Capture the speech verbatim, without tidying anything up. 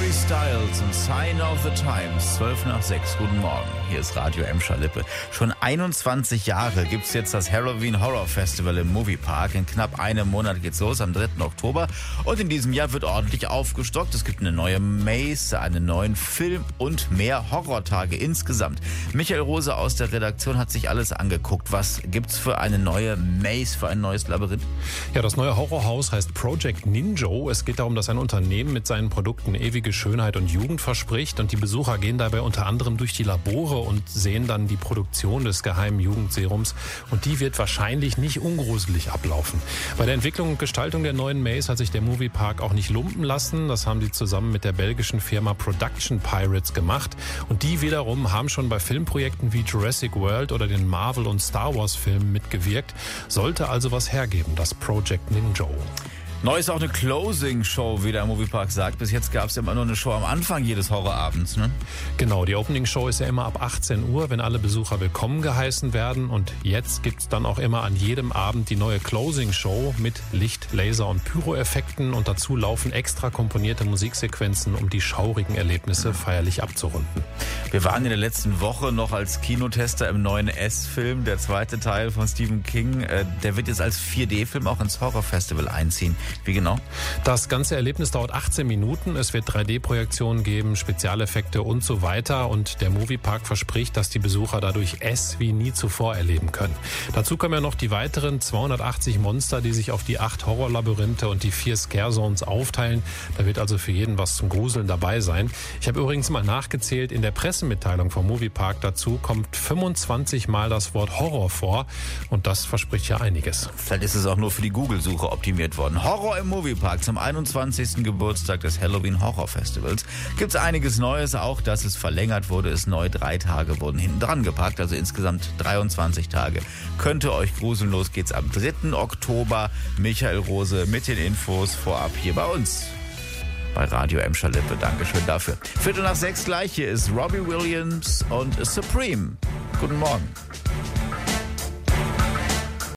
Harry Styles und Sign of the Times, zwölf nach sechs. Guten Morgen, hier ist Radio Emscher-Lippe. Schon einundzwanzig Jahre gibt es jetzt das Halloween Horror Festival im Moviepark. In knapp einem Monat geht's los, am dritten Oktober. Und in diesem Jahr wird ordentlich aufgestockt. Es gibt eine neue Maze, einen neuen Film und mehr Horrortage insgesamt. Michael Rose aus der Redaktion hat sich alles angeguckt. Was gibt's für eine neue Maze, für ein neues Labyrinth? Ja, das neue Horrorhaus heißt Project Ninjo. Es geht darum, dass ein Unternehmen mit seinen Produkten ewige Schönheit und Jugend verspricht. Und die Besucher gehen dabei unter anderem durch die Labore und sehen dann die Produktion des geheimen Jugendserums. Und die wird wahrscheinlich nicht ungruselig ablaufen. Bei der Entwicklung und Gestaltung der neuen Maze hat sich der Moviepark auch nicht lumpen lassen. Das haben sie zusammen mit der belgischen Firma Production Pirates gemacht. Und die wiederum haben schon bei Filmprojekten wie Jurassic World oder den Marvel- und Star Wars-Filmen mitgewirkt. Sollte also was hergeben, das Project Ninjo. Neu ist auch eine Closing-Show, wie der Moviepark sagt. Bis jetzt gab es ja immer nur eine Show am Anfang jedes Horrorabends, ne? Genau, die Opening-Show ist ja immer ab achtzehn Uhr, wenn alle Besucher willkommen geheißen werden. Und jetzt gibt's dann auch immer an jedem Abend die neue Closing-Show mit Licht-, Laser- und Pyro-Effekten. Und dazu laufen extra komponierte Musiksequenzen, um die schaurigen Erlebnisse feierlich abzurunden. Wir waren in der letzten Woche noch als Kinotester im neuen S-Film, der zweite Teil von Stephen King. Der wird jetzt als vier D-Film auch ins Horror-Festival einziehen. Wie genau? Das ganze Erlebnis dauert achtzehn Minuten. Es wird drei D-Projektionen geben, Spezialeffekte und so weiter. Und der Moviepark verspricht, dass die Besucher dadurch S wie nie zuvor erleben können. Dazu kommen ja noch die weiteren zweihundertachtzig Monster, die sich auf die acht Horrorlabyrinthe und die vier Scare Zones aufteilen. Da wird also für jeden was zum Gruseln dabei sein. Ich habe übrigens mal nachgezählt, in der Pressemitteilung vom Moviepark dazu kommt fünfundzwanzig Mal das Wort Horror vor. Und das verspricht ja einiges. Vielleicht ist es auch nur für die Google-Suche optimiert worden. Horror im Moviepark zum einundzwanzigsten Geburtstag des Halloween Horror Festivals. Gibt's einiges Neues, auch dass es verlängert wurde, ist neu. Drei Tage wurden hinten dran gepackt, also insgesamt dreiundzwanzig Tage. Könnte euch gruseln, los geht's am dritten Oktober. Michael Rose mit den Infos vorab hier bei uns bei Radio Emscher-Lippe. Dankeschön dafür. Viertel nach sechs gleich, hier ist Robbie Williams und Supreme. Guten Morgen.